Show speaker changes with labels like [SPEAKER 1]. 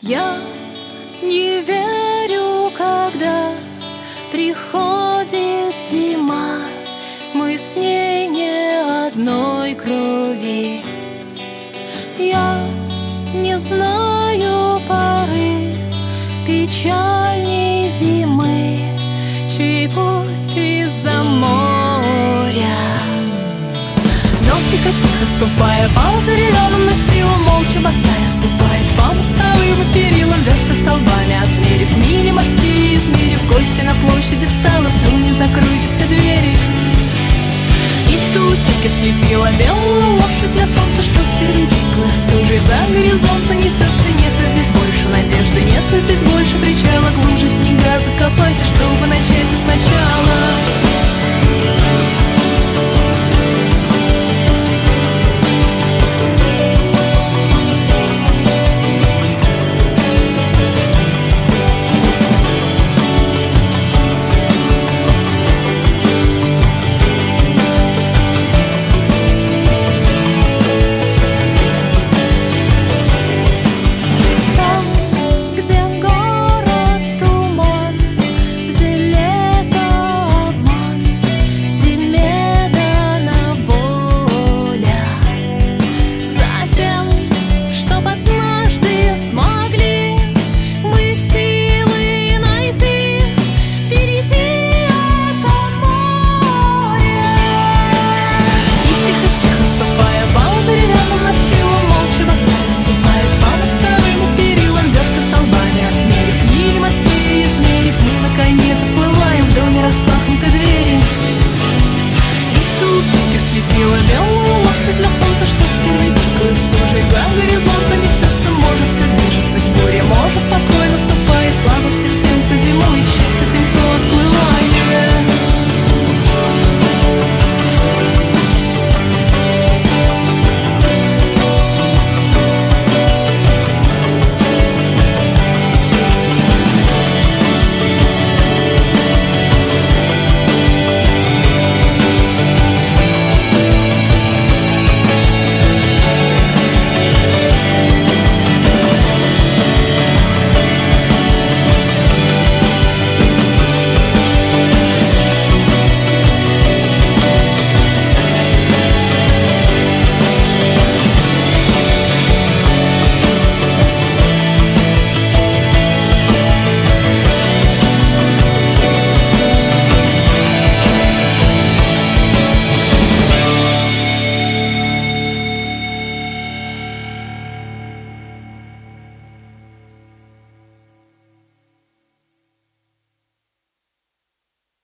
[SPEAKER 1] Я не верю, когда приходит зима, мы с ней не одной крови. Я не знаю поры печальней зимы, чей путь из-за моря. Но тихо-тихо ступая по заревянным настилам, молча босая ступает по мостовым и перилам, версты столбами отмерив мили морские, измерив, гости на площади встала, в доме закройте все двери. И тутики слепила белую лошадь для солнца, что спереди стужей за горизонта несется. Нету здесь больше надежды, нету здесь больше причала.